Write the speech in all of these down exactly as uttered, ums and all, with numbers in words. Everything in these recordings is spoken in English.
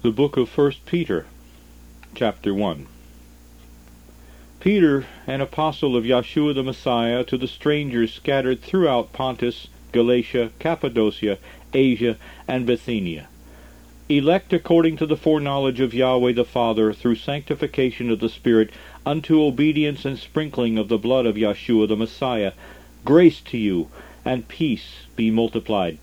The book of First Peter, chapter one. Peter, an apostle of Yeshua the Messiah, to the strangers scattered throughout Pontus, Galatia, Cappadocia, Asia, and Bithynia, elect according to the foreknowledge of Yahweh the Father, through sanctification of the Spirit, unto obedience and sprinkling of the blood of Yeshua the Messiah, grace to you, and peace be multiplied.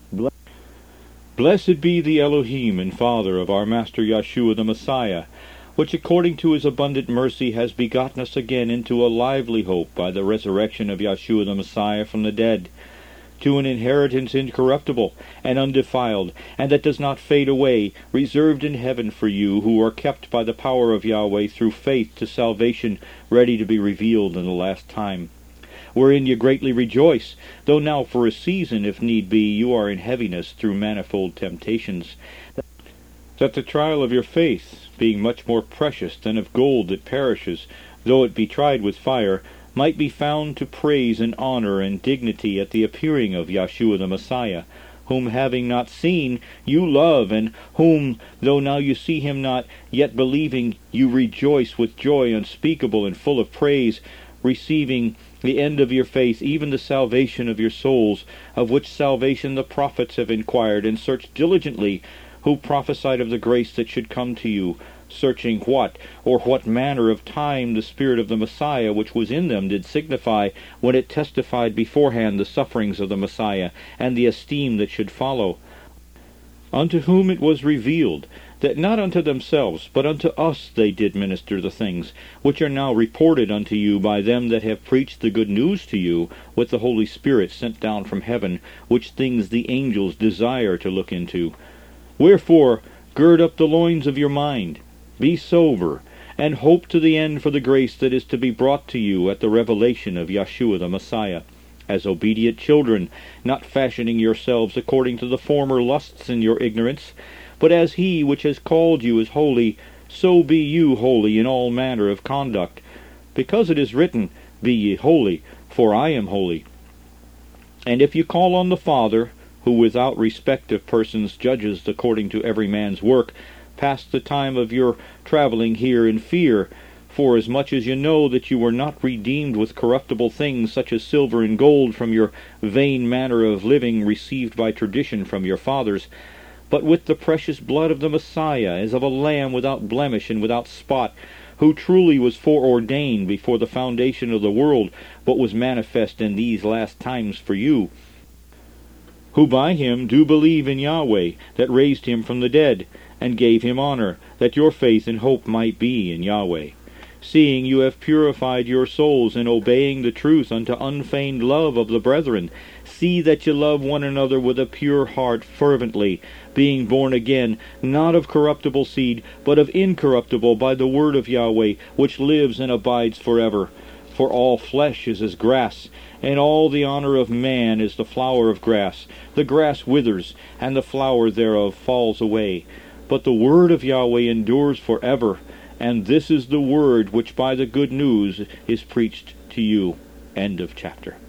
Blessed be the Elohim and Father of our Master Yeshua the Messiah, which according to his abundant mercy has begotten us again into a lively hope by the resurrection of Yeshua the Messiah from the dead, to an inheritance incorruptible and undefiled, and that does not fade away, reserved in heaven for you, who are kept by the power of Yahweh through faith to salvation, ready to be revealed in the last time. Wherein ye greatly rejoice, though now for a season, if need be, you are in heaviness through manifold temptations, that the trial of your faith, being much more precious than of gold that perishes, though it be tried with fire, might be found to praise and honor and dignity at the appearing of Yeshua the Messiah, whom having not seen, you love, and whom, though now you see him not, yet believing, you rejoice with joy unspeakable and full of praise, receiving the end of your faith, even the salvation of your souls, of which salvation the prophets have inquired and searched diligently, who prophesied of the grace that should come to you, searching what, or what manner of time the Spirit of the Messiah which was in them did signify, when it testified beforehand the sufferings of the Messiah, and the esteem that should follow. Unto whom it was revealed, that not unto themselves, but unto us they did minister the things, which are now reported unto you by them that have preached the good news to you, with the Holy Spirit sent down from heaven, which things the angels desire to look into. Wherefore, gird up the loins of your mind, be sober, and hope to the end for the grace that is to be brought to you at the revelation of Yeshua the Messiah, as obedient children, not fashioning yourselves according to the former lusts in your ignorance, but as he which has called you is holy, so be you holy in all manner of conduct. Because it is written, Be ye holy, for I am holy. And if you call on the Father, who without respect of persons judges according to every man's work, pass the time of your traveling here in fear, for as much as you know that you were not redeemed with corruptible things such as silver and gold from your vain manner of living received by tradition from your fathers, but with the precious blood of the Messiah, as of a lamb without blemish and without spot, who truly was foreordained before the foundation of the world, but was manifest in these last times for you, who by him do believe in Yahweh, that raised him from the dead, and gave him honor, that your faith and hope might be in Yahweh. Seeing you have purified your souls in obeying the truth unto unfeigned love of the brethren, see that ye love one another with a pure heart fervently, being born again, not of corruptible seed, but of incorruptible, by the word of Yahweh, which lives and abides forever. For all flesh is as grass, and all the honor of man is the flower of grass. The grass withers, and the flower thereof falls away. But the word of Yahweh endures forever. And this is the word which by the good news is preached to you. End of chapter.